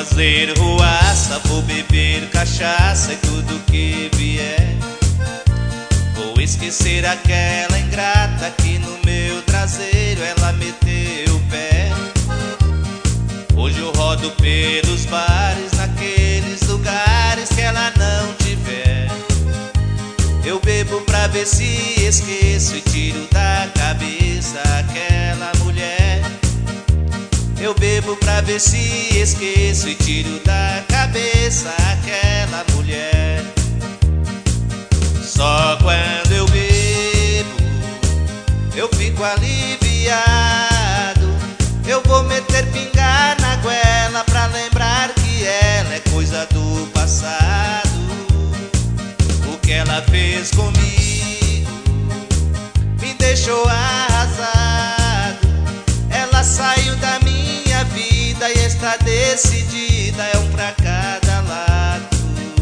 fazer ruaça, vou beber cachaça e tudo que vier. Vou esquecer aquela ingrata que no meu traseiro ela meteu o pé. Hoje eu rodo pelos bares, naqueles lugares que ela não tiver. Eu bebo pra ver se esqueço e tiro da cabeça aquela mulher. Eu bebo pra ver se esqueço e tiro da cabeça aquela mulher. Só quando eu bebo eu fico aliviado. Eu vou meter pingar na goela pra lembrar que ela é coisa do passado. O que ela fez comigo me deixou arrasado. Ela saiu da minha vida e está decidida, é um pra cada lado.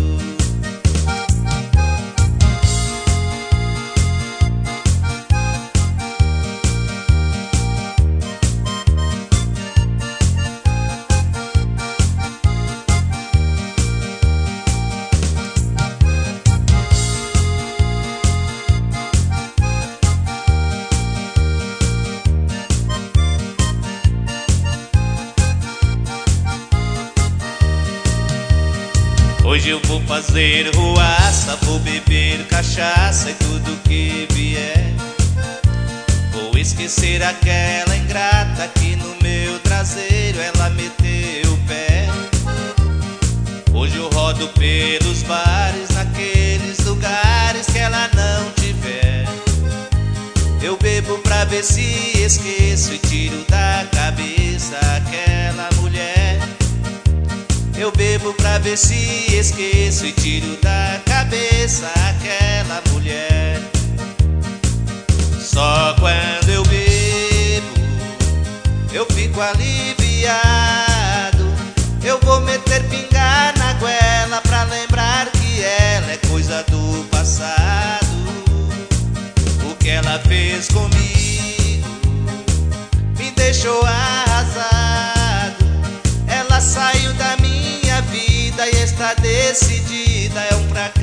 Hoje eu vou fazer ruaça, vou beber cachaça e tudo que vier. Vou esquecer aquela ingrata que no meu traseiro ela meteu o pé. Hoje eu rodo pelos bares, naqueles lugares que ela não tiver. Eu bebo pra ver se esqueço e tiro da cabeça aquela mulher. Eu bebo pra ver se esqueço e tiro da cabeça aquela mulher. Só quando eu bebo eu fico aliviado. Eu vou meter pingar na goela pra lembrar que ela é coisa do passado. O que ela fez comigo me deixou arrasado. Ela saiu da minha vida e está decidida, é um pra